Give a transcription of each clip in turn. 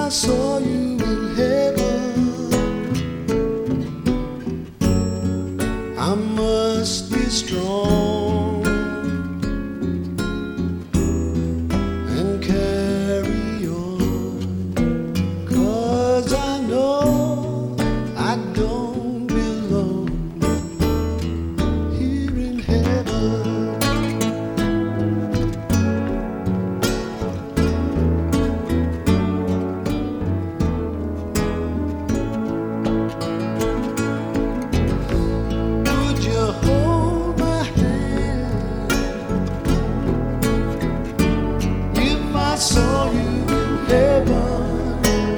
saw you in heaven, I must be strong and carry on, 'cause I know I don't belong here in heaven. Saw you in heaven,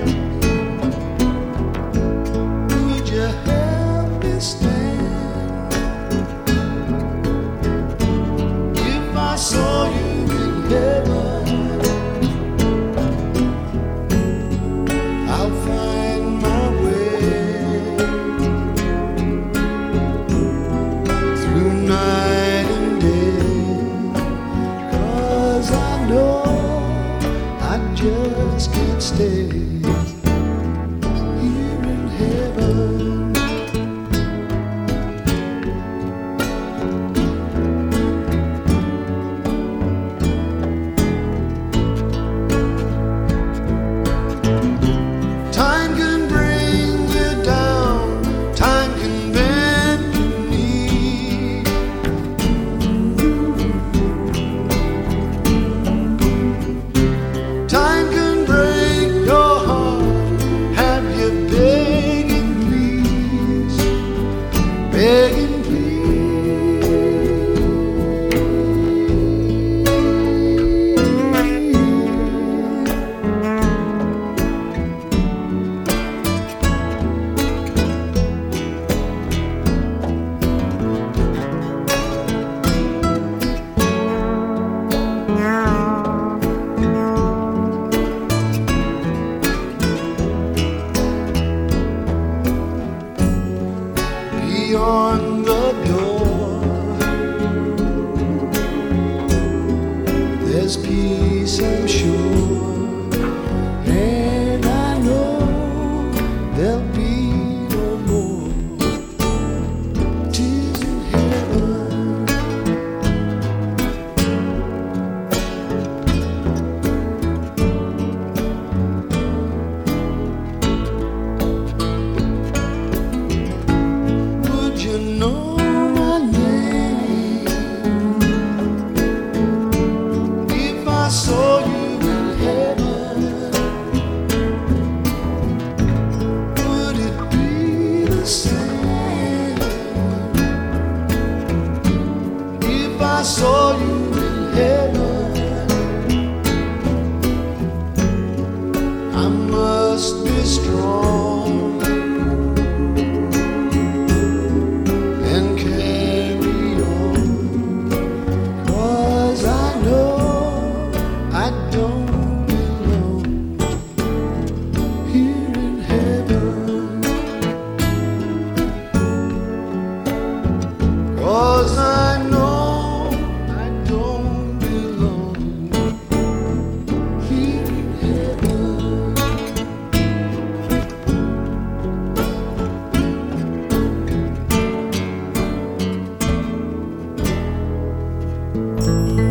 would you help me stand? If I saw you in heaven, I'll find my way through night and day, 'cause I know I just can't stay here in heaven. Time can bring you down, time can bend your knee. Time can break your heart, have you begging please, begging please. Beyond the door, there's peace, I'm sure, and I know there'll be no more tears in heaven. You know my name if I saw you in heaven, would it be the same if I saw you in heaven? I must be strong and carry on, 'cause I know I don't belong here in heaven, 'cause I know I don't belong here in heaven.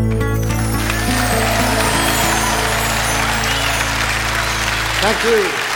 Thank you.